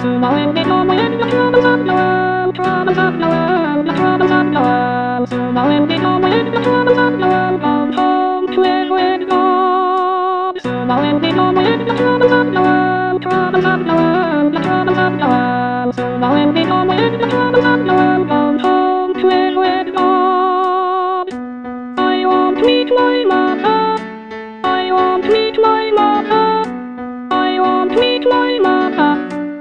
Snowing before my end, the troubles of the world, troubles of the world, the troubles of the world. Snowing before my end, the troubles of the world, gone home to live with God. Snowing before my end, the troubles of the world, troubles of the world, the troubles of the world. Snowing before my end, the troubles of the world, gone home to live with God. I want to meet my mother. I want to meet my mother. I want to meet my mother.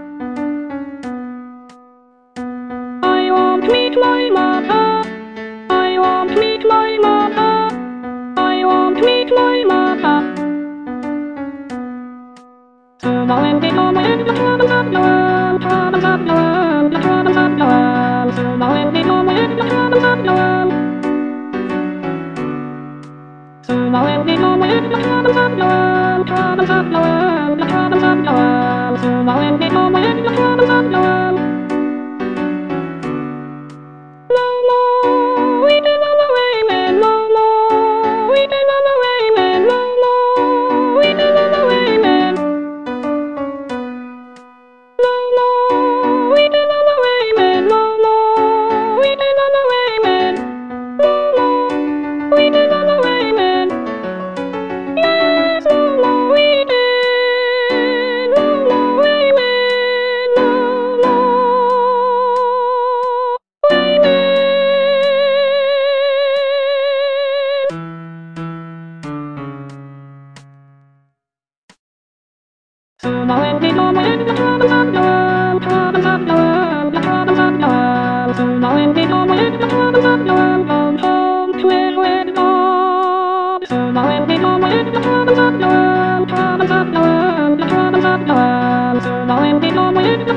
I want to meet my mother. I want to meet my mother. I want to meet my mother. Snowing before my end, the troubles of the world, troubles of the world, the troubles of the world. Snowing before my end, the troubles of the world. Snowing before my end, the troubles of the world, troubles of the world, the troubles of the world. Snowing before my end, the troubles of the world. No more weeping on the wayman, no more weeping on the wayman, no more weeping on the wayman. No more weeping on the wayman, no more weeping on the wayman. No more weeping on the wayman. Yes, no more weeping, no more wayman, no more wayman. Snowing before my end, the troubles of the world, troubles of the world, the troubles of the world. Snowing before my end, the troubles of the world, gone home to live with God. Snowing before my end, the troubles of the world, troubles of the world, the troubles of the world. Snowing before my end,